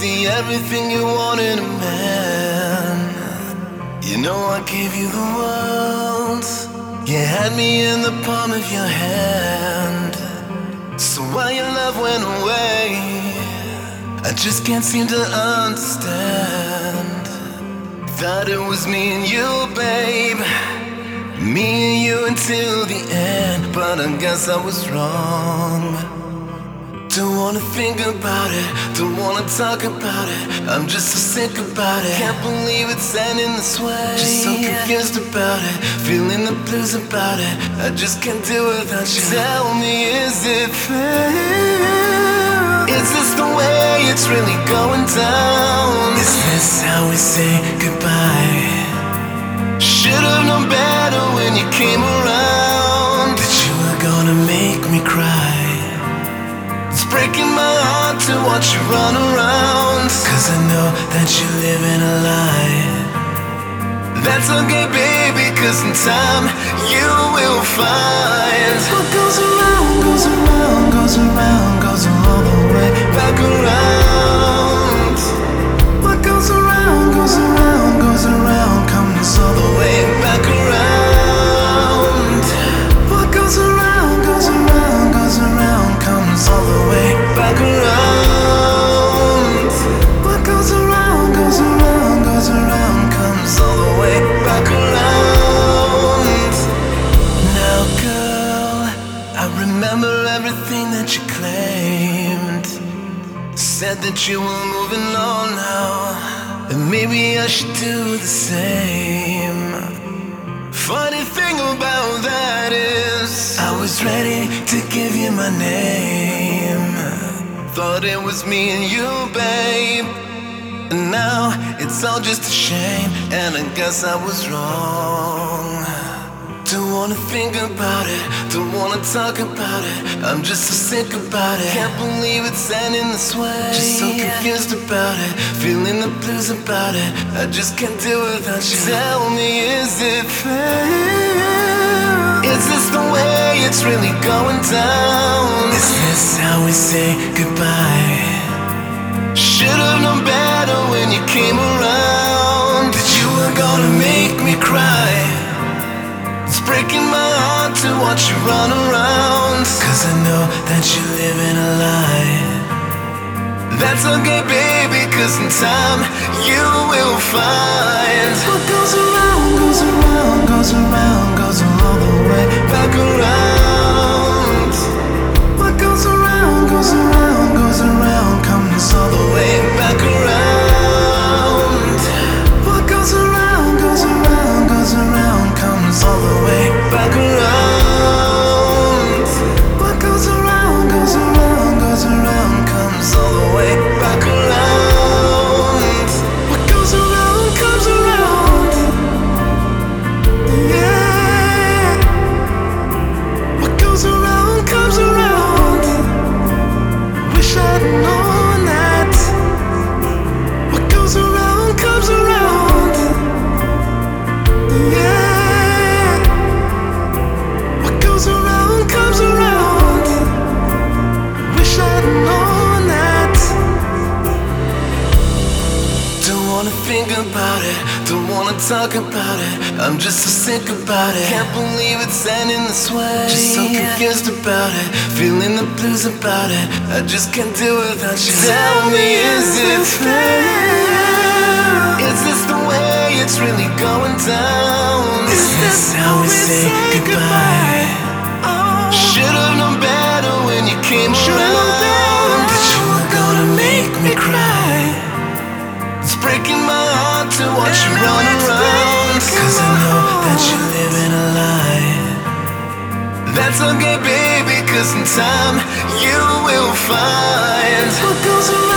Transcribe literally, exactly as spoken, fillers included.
easy, everything you want in a man. You know I gave you the world. You had me in the palm of your hand. So why your love went away, I just can't seem to understand. Thought it was me and you, babe, me and you until the end. But I guess I was wrong. Don't wanna think about it, don't wanna talk about it. I'm just so sick about it. Can't believe it's ending this way. Just so confused about it, feeling the blues about it. I just can't do without you. Tell me, is it fair? Is this the way it's really going down? Is this how we say goodbye? Should've known better when you came around, that you were gonna make me cry. It's breaking my heart to watch you run around, cause I know that you live in a lie. That's okay, baby, cause in time you will find what goes around, goes around, goes around, goes all the way back around. What goes around, goes around, goes around, comes all the way back around. What goes around, goes around, goes around, comes all the way back around. What goes around, goes around, goes around, comes all the way back around. Now girl, I remember everything that you claimed. Said that you were moving on now, and maybe I should do the same. Funny thing about that is, I was ready to give you my name. Thought it was me and you, babe, and now it's all just a shame. And I guess I was wrong. Don't wanna think about it, don't wanna talk about it. I'm just so sick about it. Can't believe it's ending this way. Just so confused about it, feeling the blues about it. I just can't do without you. Tell me, is it fair? Is this the way it's really going down? Is this how we say goodbye? Should've known better when you came around, that you were gonna make me cry. It's breaking my heart to watch you run around, cause I know that you live in a lie. That's okay, baby, cause in time you will find what goes around, goes around, goes around, goes all the way back around. What goes around, goes around, goes around, comes all the way back around. What goes around, goes around, goes around, comes all the way back around. What goes around, goes around, goes around, comes all the way back around. What goes around, comes around. Yeah. What goes around, comes around. Wish I'd known that. What goes around, comes around. Yeah. What goes around, comes around. Wish I'd known that. Don't wanna think about it, don't wanna talk about it. I'm just so sick about it. Can't believe it's ending this way. Just so confused about it, feeling the blues about it. I just can't do without you. Tell me, is it fair? Is this the way it's really going down? Is this how we say goodbye? Should've known better when you came around, that you were gonna make me cry. It's breaking my heart to watch you run around, cause I know that you live in a lie. That's okay, baby, cause in time you will find what goes around.